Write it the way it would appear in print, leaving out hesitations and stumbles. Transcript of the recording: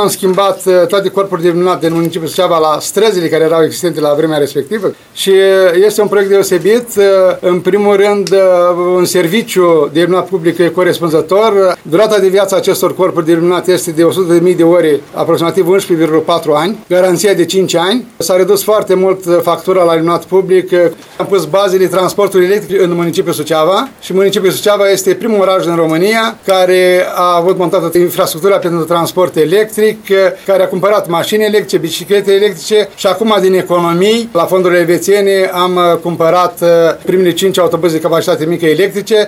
am schimbat toate corpurile de iluminat din municipiul Suceava la străzile care erau existente la vremea respectivă și este un proiect deosebit. În primul rând, un serviciu de iluminat public corespunzător. Durata de viață a acestor corpuri de iluminat este de 100.000 de ore, aproximativ 11,4 ani, garanția de 5 ani. S-a redus foarte mult factura la iluminat public. Am pus bazele transportului electric în municipiul Suceava și municipiul Suceava este primul oraș din România care a avut montată infrastructura pentru transport electric, care a cumpărat mașini electrice, biciclete electrice și acum din economii, la fondurile elvețiene, am cumpărat primele 5 autobuze de capacitate mică electrice.